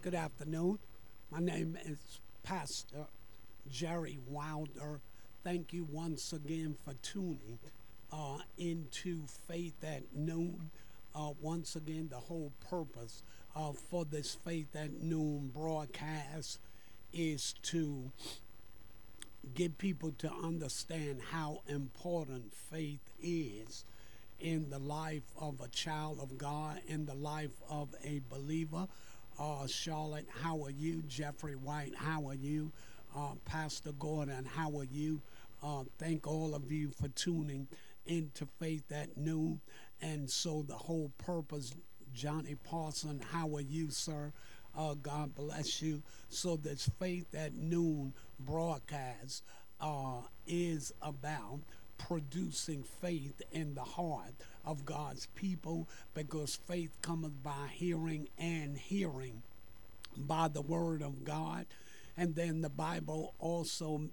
Good afternoon. My name is Pastor Jerry Wilder. Thank you once again for tuning into Faith at Noon. Once again, the whole purpose for this Faith at Noon broadcast is to get people to understand how important faith is in the life of a child of God, in the life of a believer. Charlotte, how are you? Jeffrey White, how are you? Pastor Gordon, how are you? Thank all of you for tuning into Faith at Noon. And so the whole purpose, Johnny Parson, how are you, sir? God bless you. So this Faith at Noon broadcast is about producing faith in the heart of God's people because faith cometh by hearing and hearing by the word of God. And then the Bible also,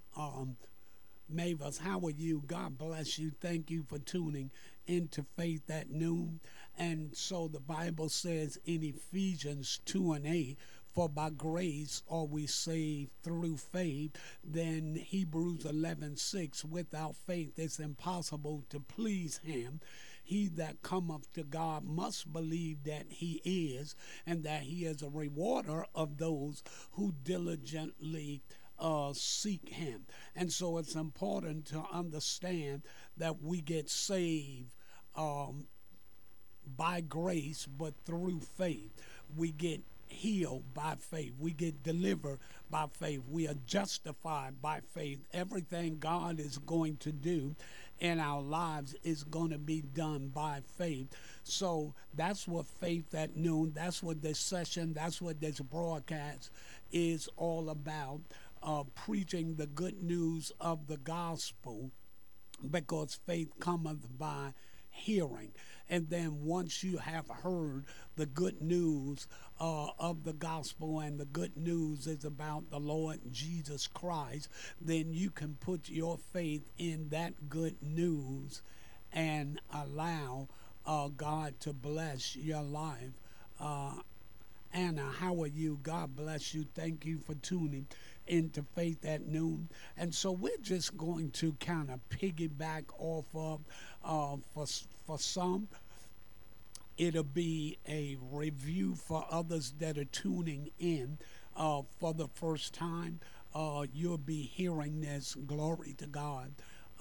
Mavis, how are you? God bless you. Thank you for tuning into Faith at Noon. And so the Bible says in Ephesians 2 and 8, for by grace are we saved through faith. Then Hebrews 11:6, without faith it's impossible to please him. He that cometh to God must believe that he is, and that he is a rewarder of those who diligently seek him. And so it's important to understand that we get saved um, by grace, but through faith. We get healed by faith. We get delivered by faith. We are justified by faith. Everything God is going to do in our lives is going to be done by faith. So that's what Faith at Noon, that's what this session, that's what this broadcast is all about. Preaching the good news of the gospel because faith cometh by hearing. And then once you have heard the good news of the gospel, and the good news is about the Lord Jesus Christ, then you can put your faith in that good news and allow God to bless your life. Uh, Anna, how are you? God bless you. Thank you for tuning into Faith at Noon. And so we're just going to kind of piggyback off of, for some, it'll be a review for others that are tuning in for the first time. You'll be hearing this, glory to God,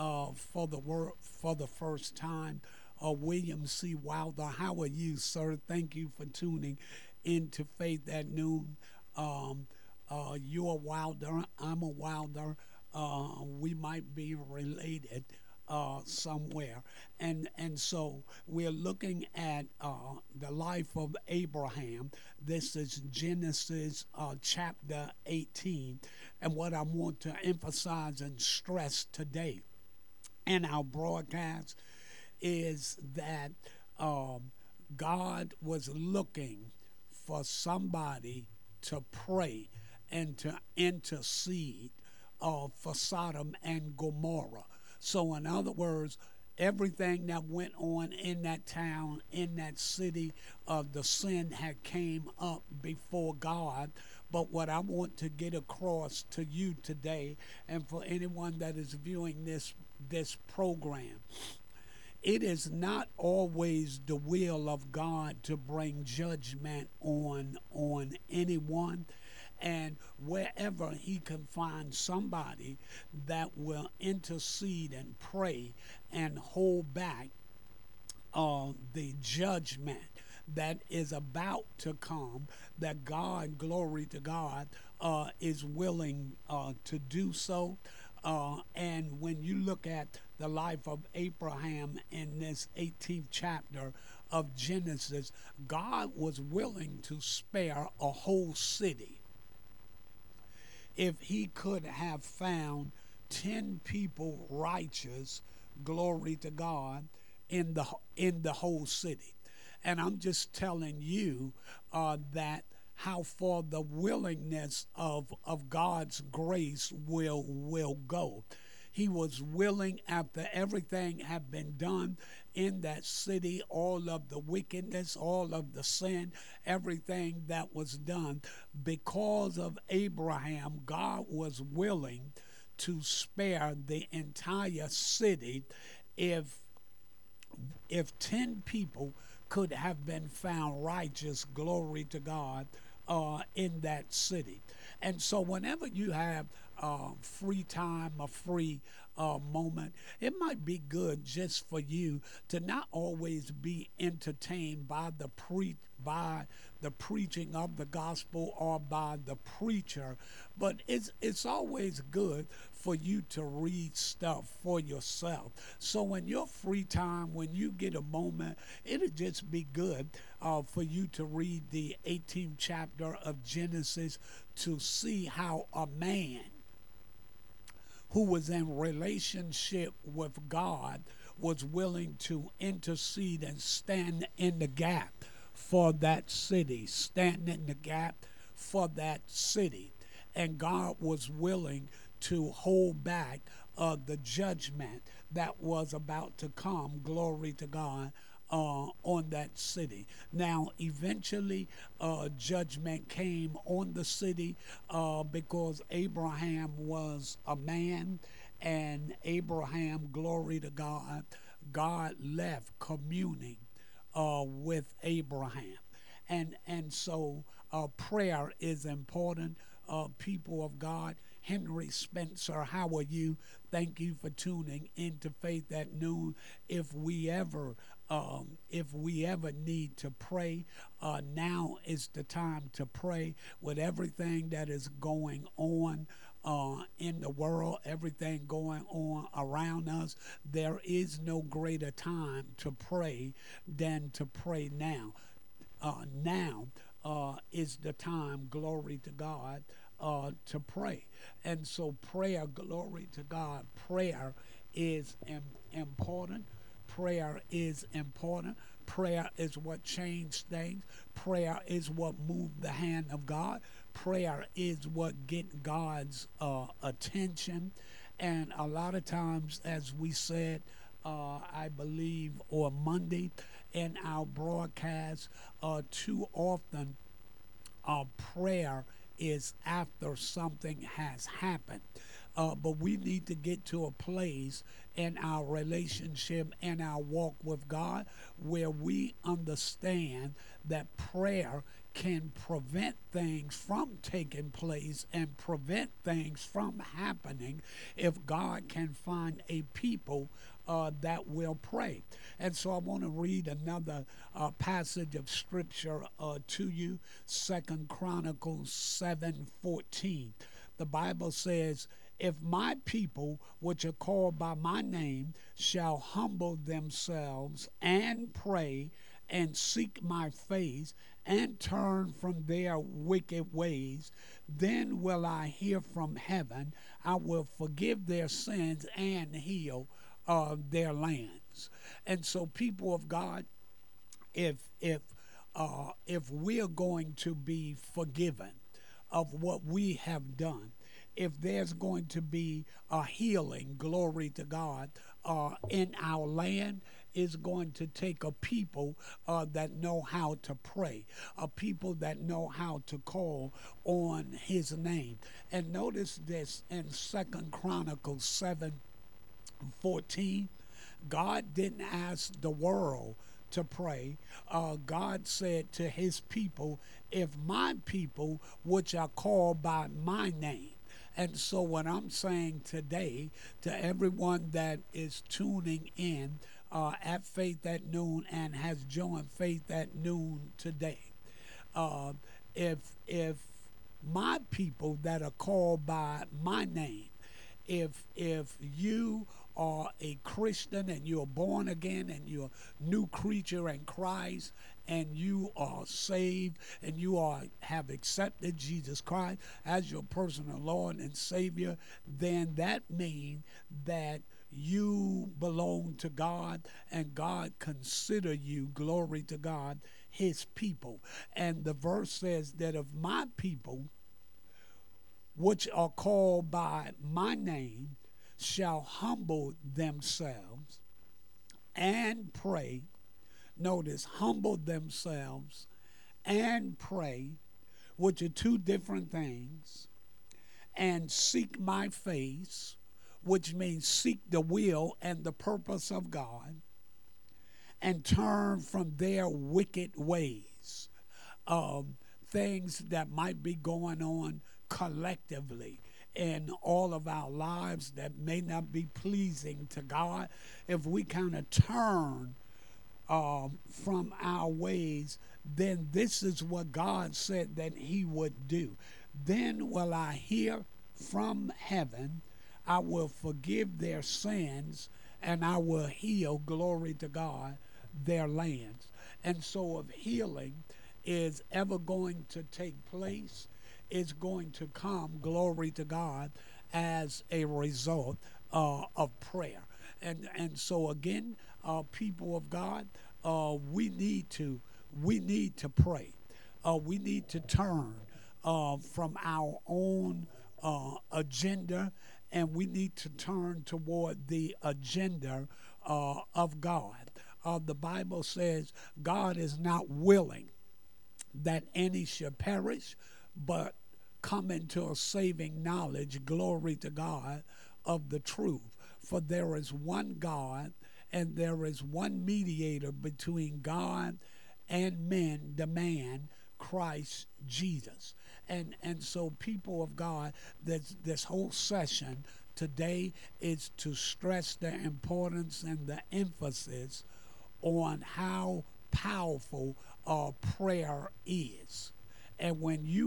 for the first time. William C. Wilder, how are you, sir? Thank you for tuning into Faith at Noon. Um, you're a Wilder, I'm a Wilder. We might be related somewhere. And so we're looking at the life of Abraham. This is Genesis chapter 18. And what I want to emphasize and stress today in our broadcast is that um, God was looking for somebody to pray and to intercede for Sodom and Gomorrah. So, in other words, everything that went on in that town, in that city, the sin had came up before God. But what I want to get across to you today, and for anyone that is viewing this program, it is not always the will of God to bring judgment on anyone. And wherever he can find somebody that will intercede and pray and hold back the judgment that is about to come, that God, glory to God, is willing to do so. And when you look at the life of Abraham in this 18th chapter of Genesis, God was willing to spare a whole city if he could have found 10 people righteous, glory to God, in the whole city. And I'm just telling you that how far the willingness of God's grace will go. He was willing, after everything had been done in that city, all of the wickedness, all of the sin, everything that was done, because of Abraham, God was willing to spare the entire city if 10 people could have been found righteous, glory to God, in that city. And so, whenever you have free time, a free moment, it might be good just for you to not always be entertained by the preaching of the gospel or by the preacher, but it's always good for you to read stuff for yourself. So in your free time, when you get a moment, it'll just be good for you to read the 18th chapter of Genesis to see how a man who was in relationship with God was willing to intercede and stand in the gap for that city, stand in the gap for that city. And God was willing to hold back the judgment that was about to come, glory to God, on that city. Now, eventually, judgment came on the city because Abraham was a man, and Abraham, glory to God, God left communing with Abraham. And so prayer is important. People of God, Henry Spencer, how are you? Thank you for tuning into Faith at Noon. If we ever need to pray, now is the time to pray with everything that is going on in the world, everything going on around us. There is no greater time to pray than to pray now. Now is the time, glory to God, to pray. And so, prayer, glory to God, prayer is important. Prayer is important. Prayer is what changed things. Prayer is what moved the hand of God. Prayer is what get God's attention. And a lot of times, as we said, I believe, on Monday in our broadcast, too often prayer is after something has happened. But we need to get to a place in our relationship and our walk with God where we understand that prayer can prevent things from taking place and prevent things from happening if God can find a people that will pray. And so I want to read another passage of scripture to you, Second Chronicles 7:14. The Bible says, if my people, which are called by my name, shall humble themselves and pray and seek my face and turn from their wicked ways, then will I hear from heaven. I will forgive their sins and heal their lands. And so, people of God, if if if we're going to be forgiven of what we have done, if there's going to be a healing, glory to God, in our land, is going to take a people that know how to pray, a people that know how to call on his name. And notice this in Second Chronicles 7:14. God didn't ask the world to pray. God said to his people, if my people, which are called by my name. And so, what I'm saying today to everyone that is tuning in at Faith at Noon and has joined Faith at Noon today, uh, if my people that are called by my name, if you are a Christian and you're born again and you're a new creature in Christ and you are saved and you are have accepted Jesus Christ as your personal Lord and Savior, then that means that you belong to God and God consider you, glory to God, his people. And the verse says that if my people, which are called by my name, shall humble themselves and pray. Notice, humble themselves and pray, which are two different things, and seek my face, which means seek the will and the purpose of God, and turn from their wicked ways. Things that might be going on collectively in all of our lives that may not be pleasing to God, if we kind of turn from our ways, then this is what God said that He would do. Then will I hear from heaven, I will forgive their sins, and I will heal, glory to God, their lands. And so, if healing is ever going to take place, it's going to come, glory to God, as a result of prayer. And so again, people of God, we need to pray. We need to turn from our own agenda, and we need to turn toward the agenda of God. The Bible says God is not willing that any should perish, but come into a saving knowledge, glory to God, of the truth. For there is one God, and there is one mediator between God and men, the man, Christ Jesus. And so, people of God, this whole session today is to stress the importance and the emphasis on how powerful prayer is. And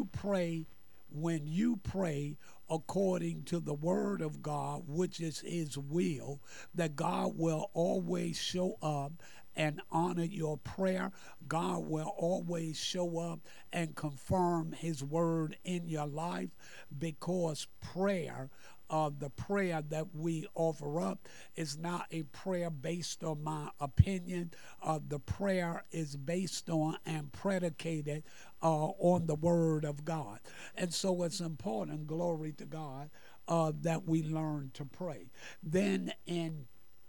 when you pray according to the word of God, which is His will, that God will always show up and honor your prayer. God will always show up and confirm His word in your life, because prayer, the prayer that we offer up, is not a prayer based on my opinion. The prayer is based on and predicated on the Word of God. And so it's important, glory to God, that we learn to pray. Then in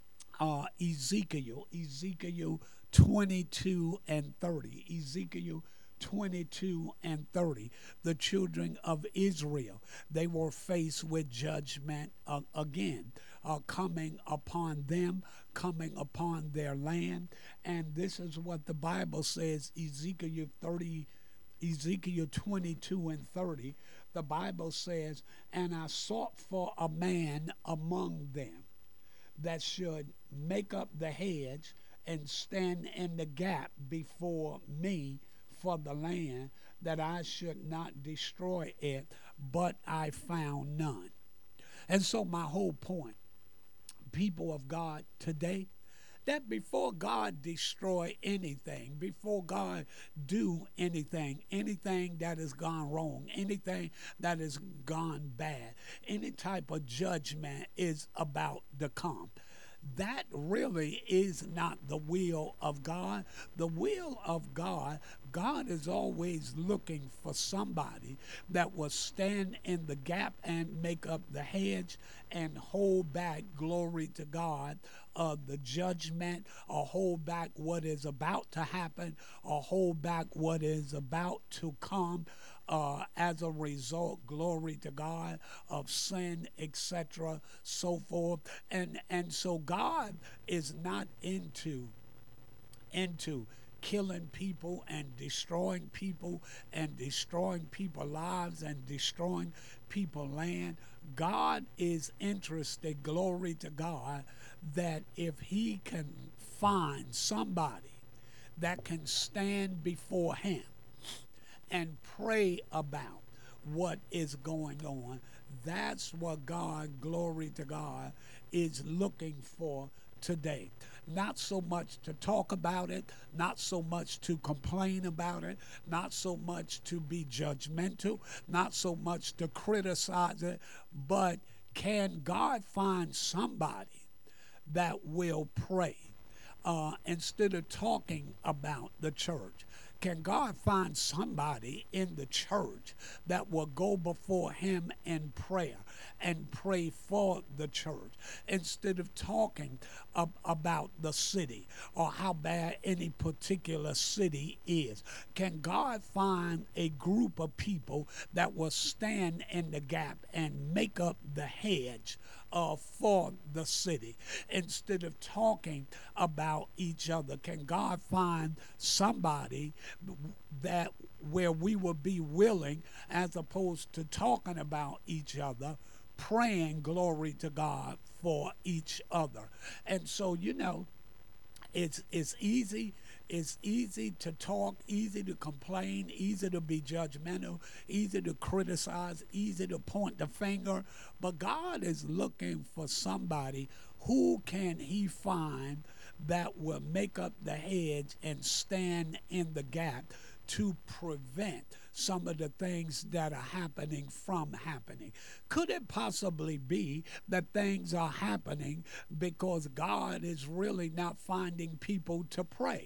Ezekiel 22 and 30. Ezekiel 22 and 30. The children of Israel, they were faced with judgment again, coming upon them, coming upon their land. And this is what the Bible says, Ezekiel 22 and 30. The Bible says, and I sought for a man among them that should make up the hedge and stand in the gap before me for the land, that I should not destroy it, but I found none. And so, my whole point, people of God, today, that before God destroy anything, before God do anything that has gone wrong, anything that has gone bad, any type of judgment is about to come. That really is not the will of God. The will of God, God is always looking for somebody that will stand in the gap and make up the hedge and hold back, glory to God, the judgment, or hold back what is about to happen, or hold back what is about to come as a result, glory to God, of sin, etc., so forth. And so God is not into killing people and destroying people lives and destroying people land. God is interested, glory to God, that if He can find somebody that can stand before Him and pray about what is going on, that's what God, glory to God, is looking for today. Not so much to talk about it, not so much to complain about it, not so much to be judgmental, not so much to criticize it, but can God find somebody that will pray instead of talking about the church? Can God find somebody in the church that will go before Him in prayer and pray for the church instead of talking about the city or how bad any particular city is? Can God find a group of people that will stand in the gap and make up the hedge for the city instead of talking about each other? Can God find somebody that where we will be willing, as opposed to talking about each other, praying glory to God for each other? And so, it's easy. It's easy to talk, easy to complain, easy to be judgmental, easy to criticize, easy to point the finger. But God is looking for somebody. Who can He find that will make up the hedge and stand in the gap to prevent some of the things that are happening from happening? Could it possibly be that things are happening because God is really not finding people to pray?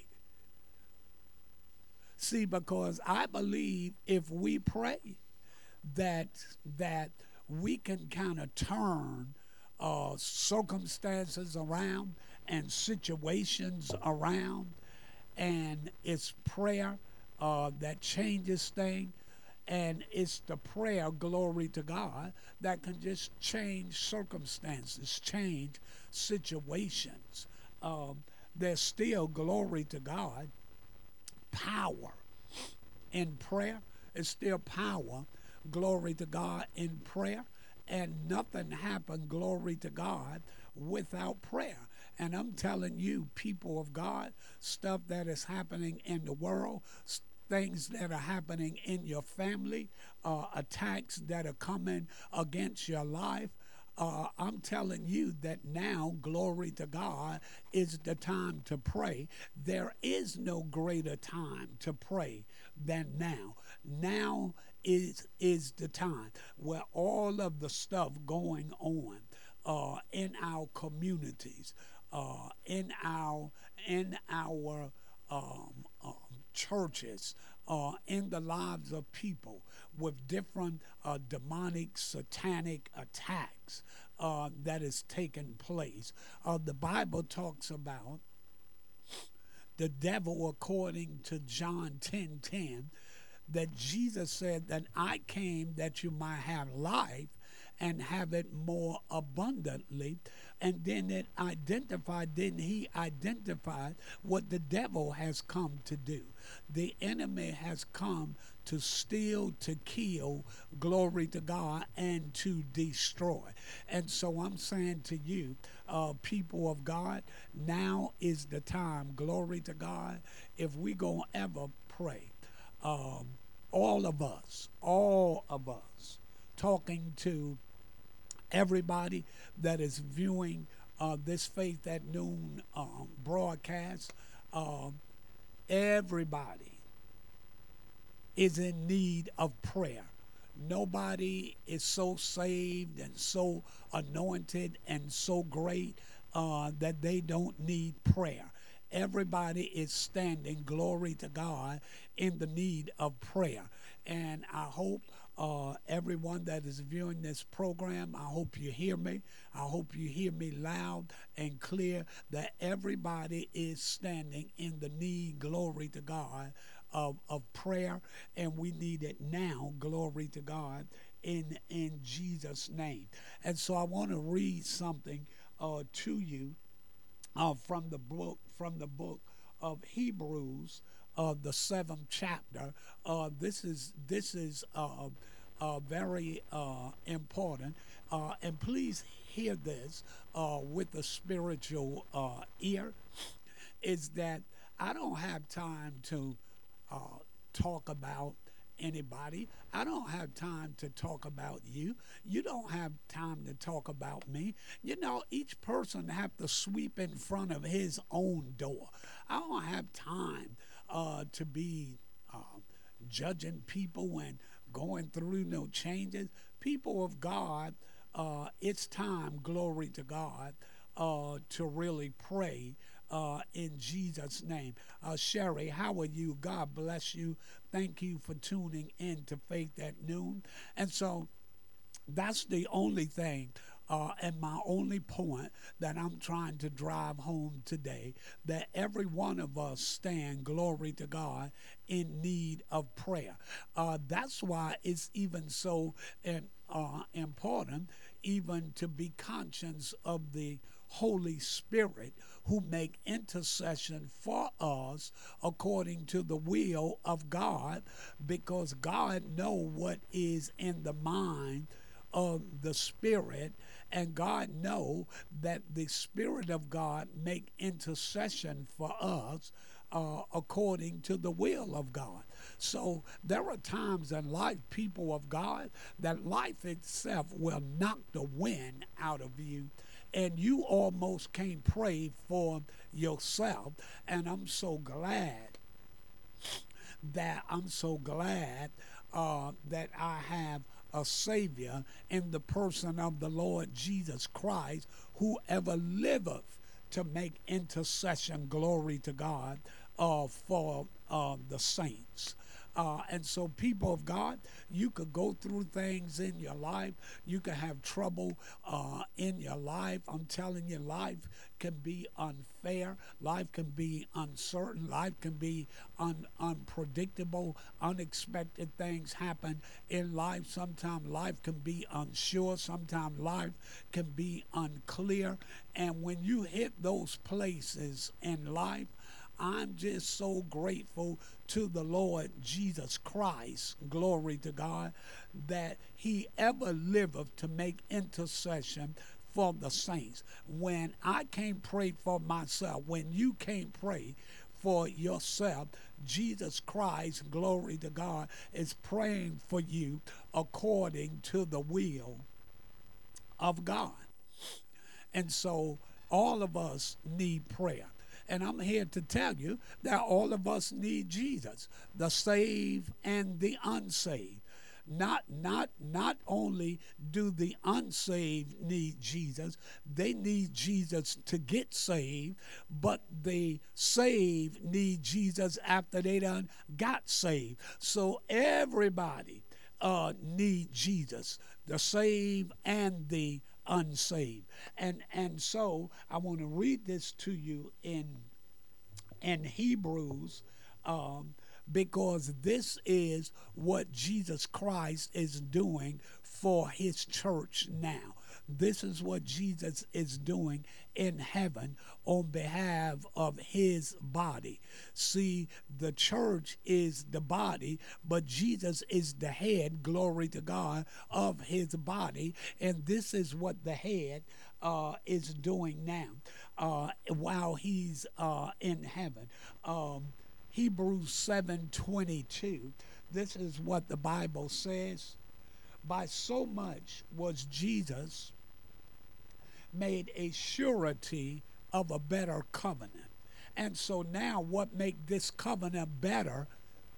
See, because I believe if we pray, that that we can kind of turn circumstances around and situations around, and it's prayer that changes things. And it's the prayer, glory to God, that can just change circumstances, change situations. Um, there's still, glory to God, power in prayer. It's still power, glory to God, in prayer. And nothing happened, glory to God, without prayer. And I'm telling you, people of God, stuff that is happening in the world, things that are happening in your family, attacks that are coming against your life. I'm telling you that now, glory to God, is the time to pray. There is no greater time to pray than now. Now is the time where all of the stuff going on in our communities, in our churches, in the lives of people with different demonic, satanic attacks that is taking place. The Bible talks about the devil, according to John 10:10, that Jesus said that I came that you might have life and have it more abundantly. And then he identified what the devil has come to do. The enemy has come to steal, to kill, glory to God, and to destroy. And so I'm saying to you, people of God, now is the time, glory to God, if we gonna ever pray. Um, all of us, talking to everybody that is viewing this Faith at Noon broadcast, um, everybody is in need of prayer. Nobody is so saved and so anointed and so great that they don't need prayer. Everybody is standing, glory to God, in the need of prayer. And I hope everyone that is viewing this program, I hope you hear me. I hope you hear me loud and clear that everybody is standing in the need, glory to God, of prayer. And we need it now, glory to God, in Jesus' name. And so I want to read something to you from the book of Hebrews, the seventh chapter. This is very important, and please hear this with a spiritual ear. Is that I don't have time to uh, talk about anybody. I don't have time to talk about you. You don't have time to talk about me. Each person have to sweep in front of his own door. I don't have time to be judging people and going through no changes. People of God, it's time, glory to God, to really pray in Jesus' name. Sherry, how are you? God bless you. Thank you for tuning in to Faith at Noon. And so that's the only thing and my only point that I'm trying to drive home today, that every one of us stand, glory to God, in need of prayer. That's why it's even so important even to be conscious of the Holy Spirit who make intercession for us according to the will of God, because God know what is in the mind of the Spirit, and God know that the Spirit of God make intercession for us according to the will of God. So there are times in life, people of God, that life itself will knock the wind out of you, and you almost can't pray for yourself. And I'm so glad that I have a Savior in the person of the Lord Jesus Christ, who ever liveth to make intercession, glory to God, for the saints. And so, people of God, you could go through things in your life. You could have trouble in your life. I'm telling you, life can be unfair. Life can be uncertain. Life can be unpredictable. Unexpected things happen in life. Sometimes life can be unsure. Sometimes life can be unclear. And when you hit those places in life, I'm just so grateful to the Lord Jesus Christ, glory to God, that he ever liveth to make intercession for the saints. When I can't pray for myself, when you can't pray for yourself, Jesus Christ, glory to God, is praying for you according to the will of God. And so all of us need prayer. And I'm here to tell you that all of us need Jesus, the saved and the unsaved. Not only do the unsaved need Jesus, they need Jesus to get saved, but the saved need Jesus after they done got saved. So everybody need Jesus, the saved and the unsaved. And so I want to read this to you in Hebrews, um, because this is what Jesus Christ is doing for his church now. This is what Jesus is doing in heaven on behalf of his body. See, the church is the body, but Jesus is the head, glory to God, of his body. And this is what the head is doing now while he's in heaven. Hebrews 7:22. This is what the Bible says. By so much was Jesus made a surety of a better covenant. And so now what make this covenant better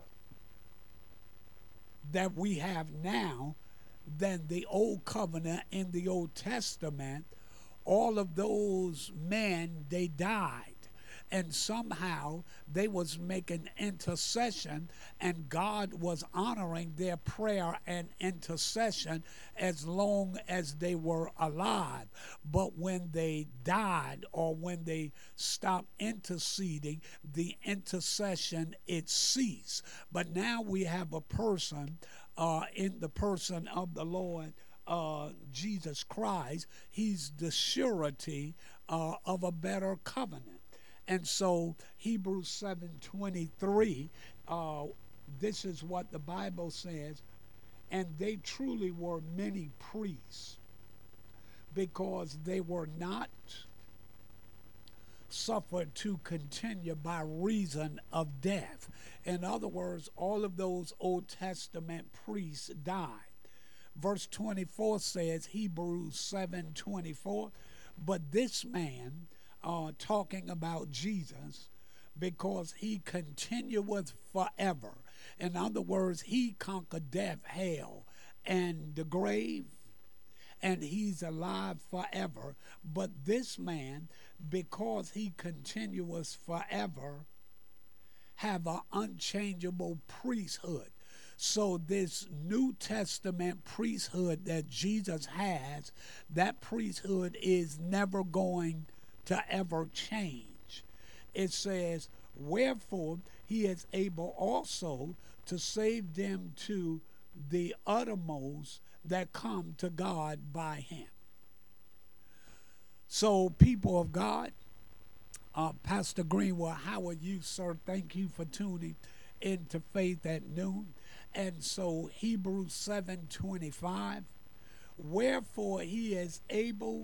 that we have now than the old covenant in the Old Testament? All of those men, they died, and somehow they was making intercession, and God was honoring their prayer and intercession as long as they were alive. But when they died, or when they stopped interceding, the intercession, it ceased. But now we have a person in the person of the Lord Jesus Christ. He's the surety of a better covenant. And so Hebrews 7:23, this is what the Bible says. And they truly were many priests, because they were not suffered to continue by reason of death. In other words, all of those Old Testament priests died. Verse 24 says, Hebrews 7:24, but this man, talking about Jesus, because he continueth forever. In other words, he conquered death, hell, and the grave, and he's alive forever. But this man, because he continuous forever, have an unchangeable priesthood. So this New Testament priesthood that Jesus has, that priesthood is never going to ever change. It says, wherefore he is able also to save them to the uttermost that come to God by him. So, people of God, Pastor Greenwood, how are you, sir? Thank you for tuning into Faith at Noon. And so Hebrews 7:25, wherefore he is able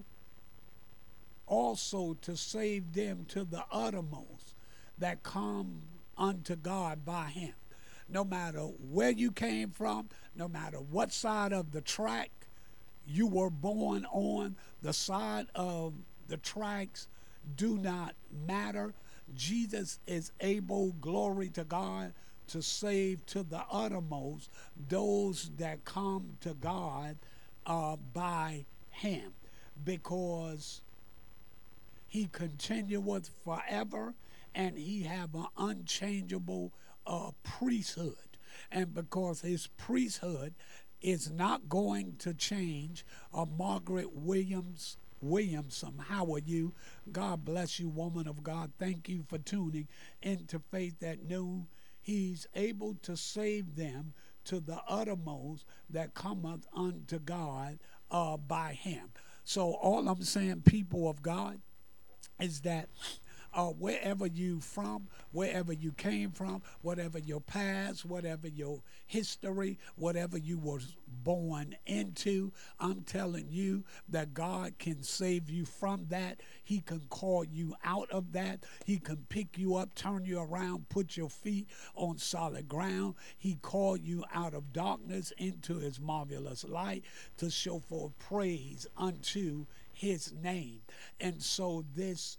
also to save them to the uttermost that come unto God by him. No matter where you came from, no matter what side of the track you were born on, the side of the tracks do not matter. Jesus is able, glory to God, to save to the uttermost those that come to God by him, because he continueth forever, and he have an unchangeable priesthood. And because his priesthood is not going to change, Margaret Williamson, how are you? God bless you, woman of God. Thank you for tuning into Faith at Noon. He's able to save them to the uttermost that cometh unto God by him. So all I'm saying, people of God, is that wherever you from, wherever you came from, whatever your past, whatever your history, whatever you were born into, I'm telling you that God can save you from that. He can call you out of that. He can pick you up, turn you around, put your feet on solid ground. He called you out of darkness into his marvelous light to show forth praise unto his name. And so this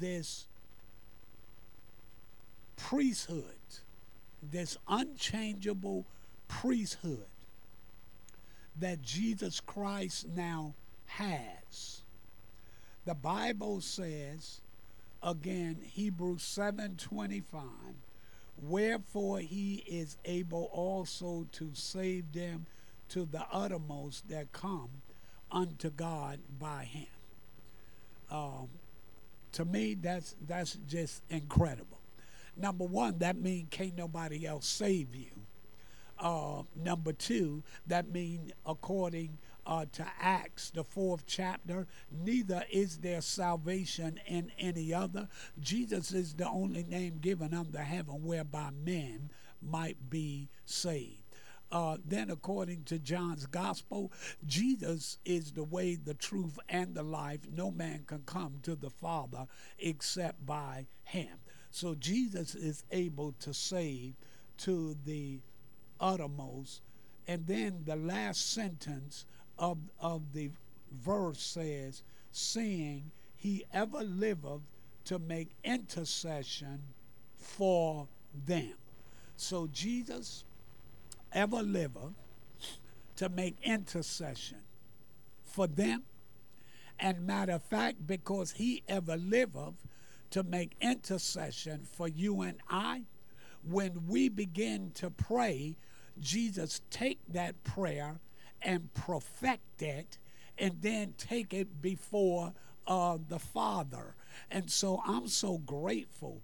priesthood, this unchangeable priesthood that Jesus Christ now has, the Bible says, again, Hebrews 7:25, wherefore he is able also to save them to the uttermost that come unto God by him. To me, that's just incredible. Number one, that means can't nobody else save you. Number two, that means according to Acts, the 4th chapter, neither is there salvation in any other. Jesus is the only name given under heaven whereby men might be saved. Then according to John's gospel, Jesus is the way, the truth, and the life. No man can come to the Father except by him. So Jesus is able to save to the uttermost. And then the last sentence of the verse says, seeing he ever liveth to make intercession for them. So Jesus ever liveth to make intercession for them. And matter of fact, because he ever liveth to make intercession for you and I, when we begin to pray, Jesus take that prayer and perfect it, and then take it before the Father. And so I'm so grateful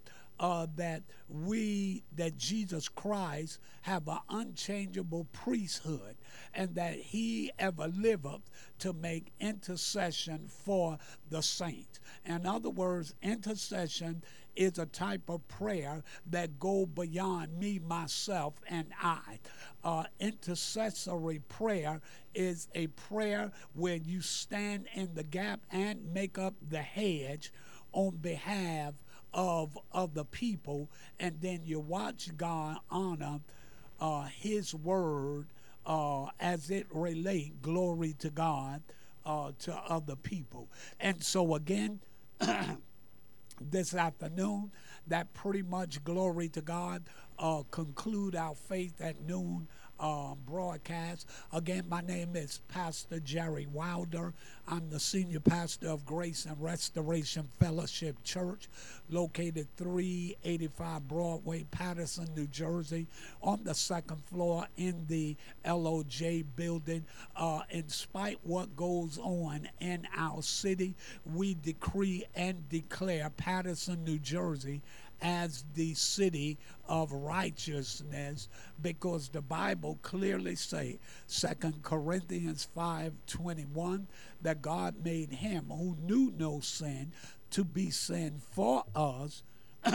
that Jesus Christ have an unchangeable priesthood, and that he ever liveth to make intercession for the saints. In other words, intercession is a type of prayer that go beyond me, myself, and I. Intercessory prayer is a prayer where you stand in the gap and make up the hedge on behalf of the people, and then you watch God honor his word as it relate, glory to God, to other people. And so again, this afternoon, that pretty much, glory to God, conclude our Faith at Noon broadcast. Again, my name is Pastor Jerry Wilder. I'm the senior pastor of Grace and Restoration Fellowship Church, located 385 Broadway, Patterson, New Jersey, on the second floor in the LOJ building. In spite what goes on in our city, we decree and declare Patterson, New Jersey as the city of righteousness, because the Bible clearly say, 2 Corinthians 5:21, that God made him who knew no sin to be sin for us,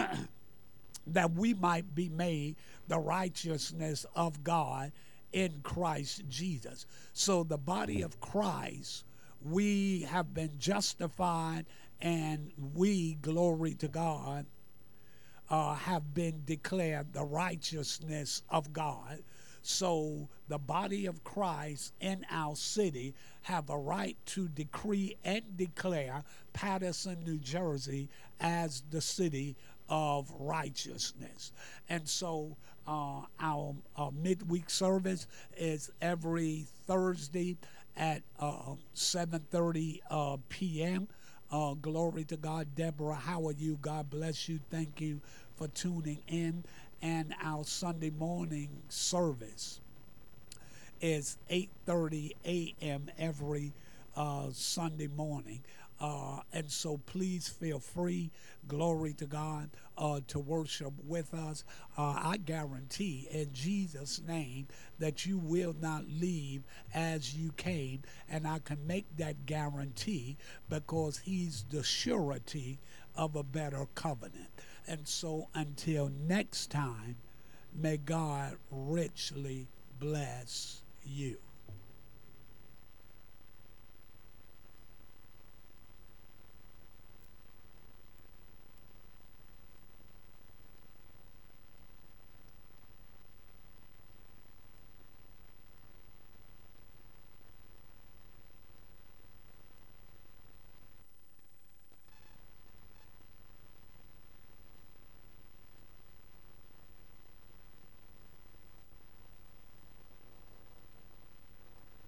that we might be made the righteousness of God in Christ Jesus. So the body of Christ, we have been justified, and we, glory to God, have been declared the righteousness of God. So the body of Christ in our city have a right to decree and declare Patterson, New Jersey as the city of righteousness. And so our midweek service is every Thursday at 7:30 p.m. Glory to God. Deborah, how are you? God bless you. Thank you for tuning in. And our Sunday morning service is 8:30 a.m. every Sunday morning. And so please feel free, glory to God, to worship with us. I guarantee in Jesus' name that you will not leave as you came. And I can make that guarantee because he's the surety of a better covenant. And so until next time, may God richly bless you.